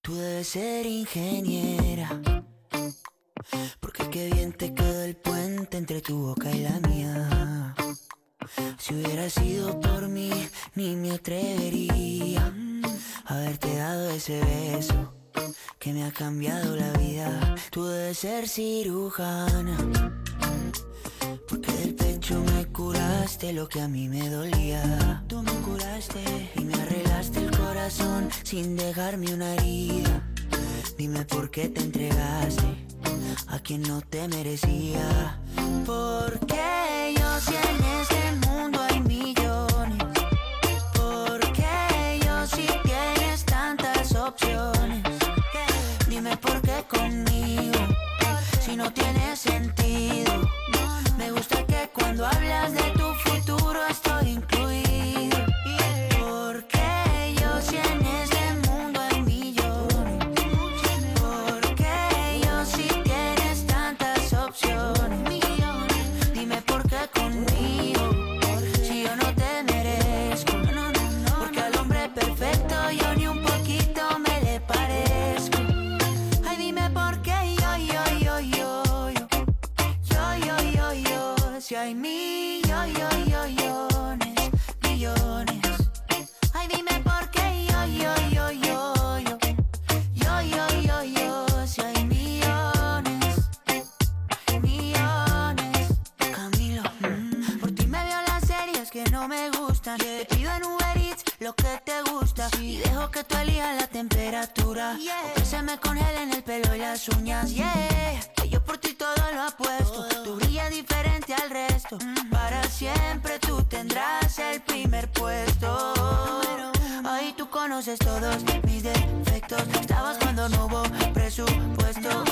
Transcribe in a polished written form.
Tú debes ser ingeniera, porque qué bien te quedó el puente entre tu boca y la mía. Si hubiera sido por mí, ni me atrevería a haberte dado ese beso que me ha cambiado la vida. Tú debes ser cirujana, porque del pecho me curaste lo que a mí me dolía. Tú me curaste y me arreglaste el corazón sin dejarme una herida. Dime por qué te entregaste a quien no te merecía. Porque yo si en este mundo hay millones. Porque yo si tienes tantas opciones. Dime por qué conmigo, si no tiene sentido. Me gusta que cuando hablas de tu futuro estoy incluido. Porque yo si en este mundo hay millones. Porque yo si tienes tantas opciones. Dime por qué conmigo, si yo no te merezco. Porque al hombre perfecto yo ni un poquito me le parezco. Ay, dime por qué si hay millones, millones. Ay, dime por qué si hay millones, millones. Camilo, por ti me veo las series que no me gustan. Te pido en Uber Eats lo que te gusta y dejo que tú elijas la temperatura, o que se me congelen el pelo y las uñas. Que yo por ti todo lo apuesto. Tú brillas diferente al resto. Para siempre tú tendrás el primer puesto. Ahí tú conoces todos mis defectos. Estabas cuando no hubo presupuesto.